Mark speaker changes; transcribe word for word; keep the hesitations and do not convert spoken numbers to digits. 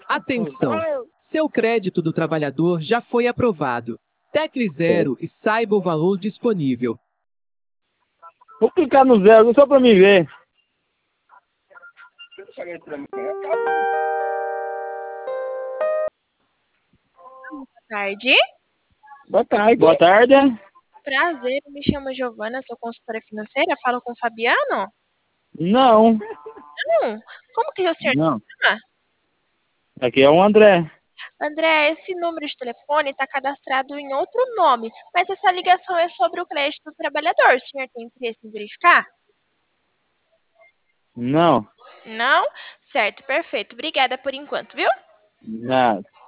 Speaker 1: Atenção! Seu crédito do trabalhador já foi aprovado. Tecle zero e saiba o valor disponível.
Speaker 2: Vou clicar no zero só para mim ver.
Speaker 3: Boa tarde.
Speaker 2: Boa tarde. Boa tarde.
Speaker 3: Prazer, eu me chamo Giovana, sou consultora financeira. Falo com o Fabiano?
Speaker 2: Não.
Speaker 3: Não? Como que o senhor
Speaker 2: Não.
Speaker 3: se chama?
Speaker 2: Aqui é o André.
Speaker 3: André, esse número de telefone está cadastrado em outro nome, mas essa ligação é sobre o crédito do trabalhador. O senhor tem interesse em verificar?
Speaker 2: Não.
Speaker 3: Não? Certo, perfeito. Obrigada por enquanto, viu?
Speaker 2: Nada.